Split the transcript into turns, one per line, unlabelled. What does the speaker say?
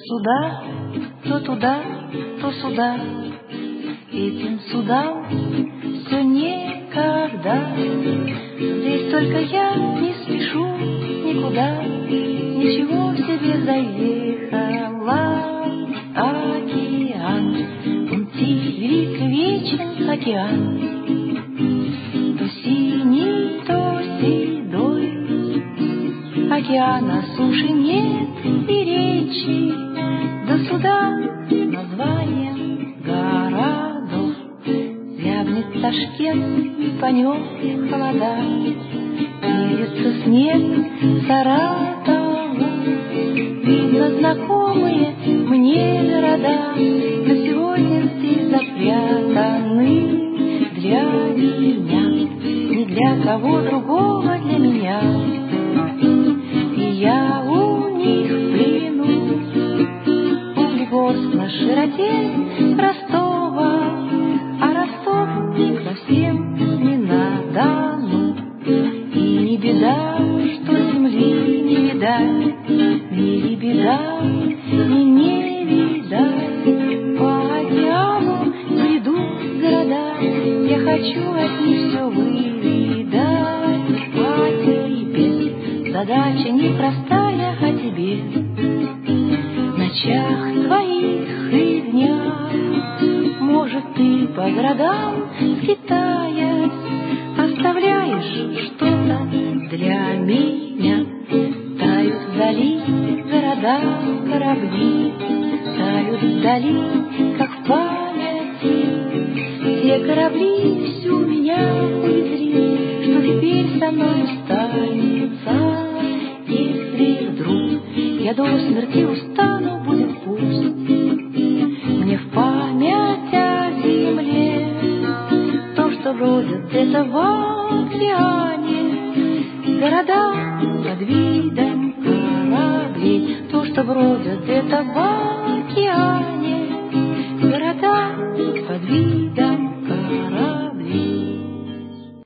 суда, то туда, то сюда. Этим судам все никогда. Здесь только я не спешу никуда, ничего в себе заехала. Океан, он тих, велик, вечен океан, то синий, то седой. Океана суши нет и речи, до суда названием городов. Зябнет Ташкент, и по нем холода, видится снег Саратову. Видно знакомые мне города, но сегодня здесь запрятаны для меня, не для кого другого, для меня. И я у них в плену, Углегорск на широте Ростова, а Ростов совсем не на Дону. И не беда, что земли не видать, мне не беда, мне не видать. По океану бредут города, я хочу от них все выведать. А тебе задача непростая, а тебе в ночах твоих и днях, может, ты по городам скитаясь оставляешь что-то для меня. Тают вдали города, корабли, тают вдали, как в памяти. Те корабли всю меня увезли, что теперь со мной останется. Если вдруг я до смерти устану, будет пусть мне в память о земле то, что бродят где-то в океане города под видом кораблей, то, что бродят где-то в океане